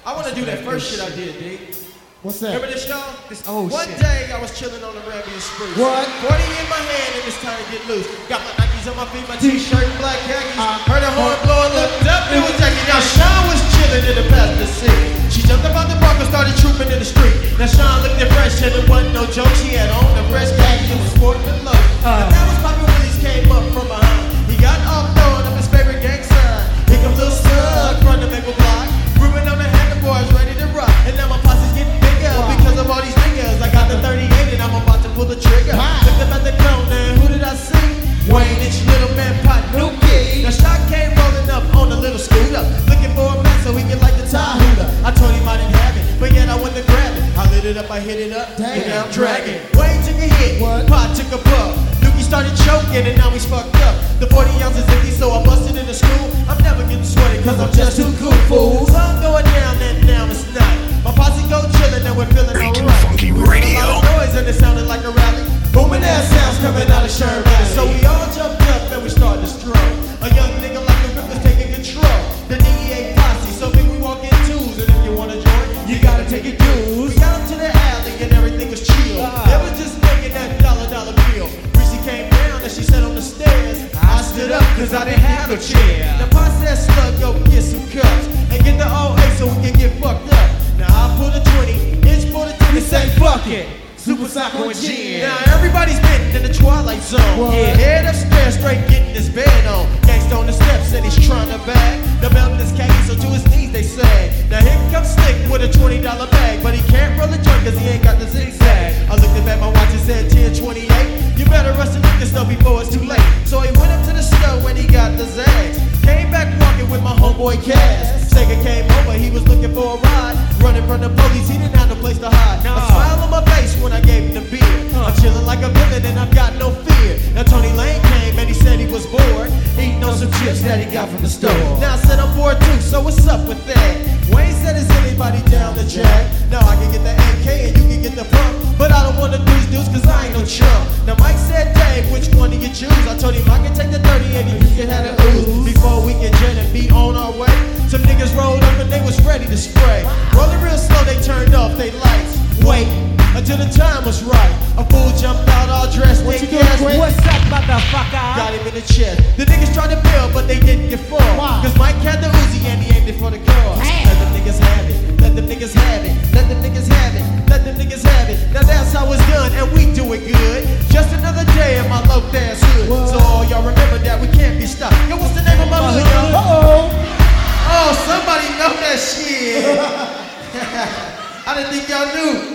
I want to do that first shit I did, D. What's that? Remember this, y'all? One shit. day I was chilling on the Rambian Spruce. What? 40 in my hand and it's time to get loose. Got my Nikes on my feet, my t-shirt, black khakis. Heard a horn blowing, looked up, it was Jackie. Now Sean was chilling in the passenger seat. She jumped up out the Bronco, started trooping in the street. Now Sean looked at fresh and it wasn't no joke. She had on the fresh khakis and was sporting the low. And that was Poppy Willies came up from behind. He got off throwing up his favorite gang sign. Here comes Lil Sug from the Maple Block. Grooving on the hand, the boys ready to rock. And now my posse's getting bigger because of all these niggas. I got the 38 and I'm about to pull the trigger. Looked up at the cone and who did I see? Wayne, it's little man Pot Nuki. Now Shot came rolling up on a little scooter, looking for a man so he could light the Tahoota. I told him I didn't have it, but yet I went to grab it. I lit it up, I hit it up, and now I'm dragging. Wayne took a hit, Pot took a puff. Nuki started choking and now he's fucked up. The 40 ounces empty, so I busted into school. I'm never getting sweaty cause I'm just too cool, fool. So I'm going down and now it's night. My posse go chillin' and we're feeling alright. Funky Radio. A lot of noise and it sounded like a rally. Booming ass sounds coming out of Sherman. So we all jumped up and we started to stroll. A young nigga like the Rip was taking control. The DEA posse, so big we walk in twos. And if you wanna join, you gotta take your dues. We got up to the alley and everything was chill. It was just making that dollar bill. Reese came down and she sat on the stairs. I stood up cause I didn't have a chair. The posse said, Slug, go get some cups and get the OA so we can get fucked up. Now I pull a 20, it's for the 20, say fuck it. Super Psycho and Gin. Now everybody's been in the twilight zone. Head upstairs, straight getting his bed on. Gangsta on the steps and he's trying to bag. The belt in his khaki, so to his knees they say. Now here comes Slick with a $20 bag, but he can't roll a joint cause he ain't got the zigzag. I looked up at my watch and said 10:28. You better rush the liquor store before it's too late. So he went up to the store when he got the zags. Came back walking with my homeboy Cass. Sega came over, he was looking for a ride. Running from the police, he didn't have no place to hide. A smile on my face when I gave him the beer. I'm chilling like a villain and I've got no fear. Now Tony Lane came and he said he was bored, eating on some chips that he got from the store. Now I said I'm bored too, so what's up with that? Wayne said, is anybody down the jack? Now I can get the AK and you can get the pump, but I don't want to dudes cause I ain't no chump. Now Mike said, Dave, which one do you choose? I told him I can take the 30 and you can have the ooze. Before we can jet and be on our way, some niggas rolled up and they was ready to spray. Rolling real slow, they turned off they lights. Wait until the time was right. A fool jumped out all dressed in gas. What's up, motherfucker? Got him in the chest. The niggas tried to build, but they didn't get full. Cause Mike had the Uzi and he aimed it for the cause. Let them niggas have it. Let them niggas have it. Let them niggas have it. Let them niggas have it. Now that's how it's done, and we do it good. Just another day in my low ass hood. So all y'all remember that we can't be stopped. Yo, what's the name of my hood, y'all? Oh, somebody know that shit. I didn't think y'all knew.